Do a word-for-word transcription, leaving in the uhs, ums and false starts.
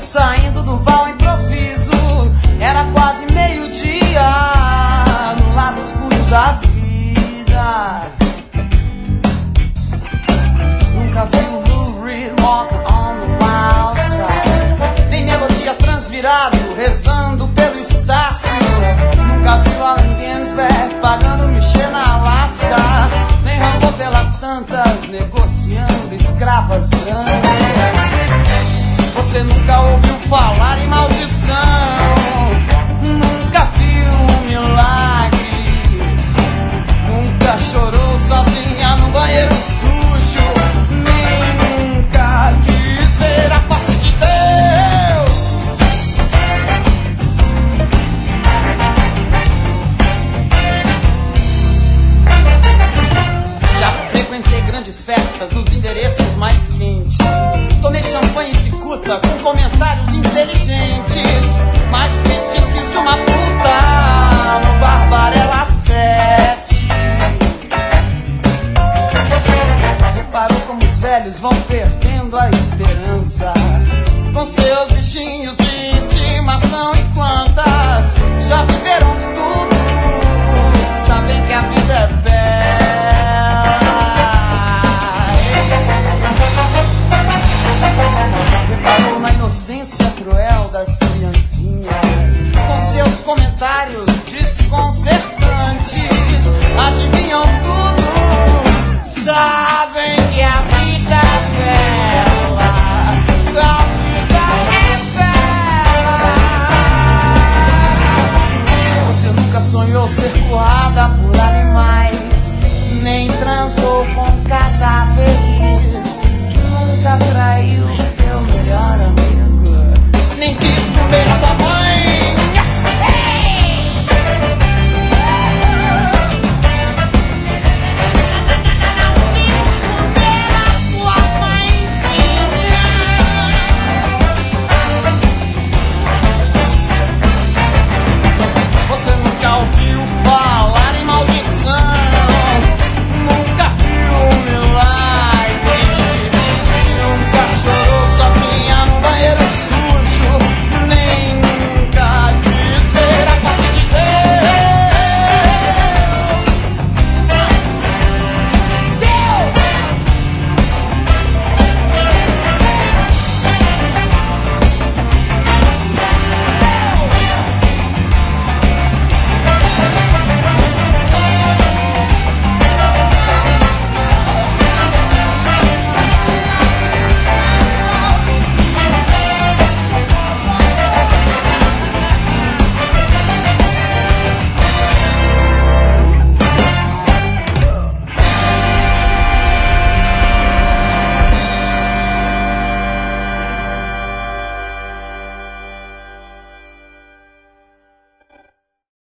saindo do val improviso. Era quase meio-dia, no lado escuro da vida. Nunca vi um Lou Reed walking on the wild side, nem melodia transvirado rezando pelo Estácio. Nunca vi o Allen Ginsberg pagando Michel na Alaska, nem Rambo pelas tantas negociando escravas brancas. Você nunca ouviu falar em maldição, nunca viu um milagre, nunca chorou sozinha no banheiro sujo, nem nunca quis ver a face de Deus. Já frequentei grandes festas nos endereços mais quentes, tomei champanhe e cicuta com comentários inteligentes, mais tristes que os de uma puta no Barbarella sete. Reparou como os velhos vão perdendo a esperança com seus bichinhos de estimação, e quantas já viveram tudo, sabem que a vida é bela. Reparou na inocência cruel das criancinhas com seus comentários desconcertantes, adivinham tudo, sabem que a vida é bela, a vida é bela. Você nunca sonhou ser coada por animais, nem transou com cadáveres, nunca traiu teu melhor amigo, nem quis comer a tua